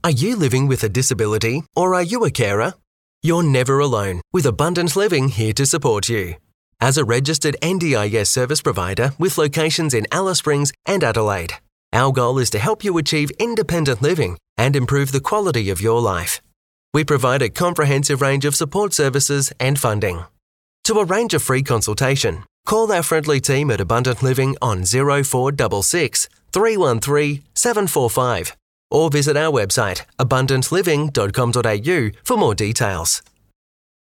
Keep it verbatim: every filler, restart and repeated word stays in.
Are you living with a disability or are you a carer? You're never alone, with Abundant Living here to support you. As a registered N D I S service provider with locations in Alice Springs and Adelaide, our goal is to help you achieve independent living and improve the quality of your life. We provide a comprehensive range of support services and funding. To arrange a free consultation, call our friendly team at Abundant Living on zero four six six, three one three, seven four five or visit our website abundant living dot com dot a u for more details.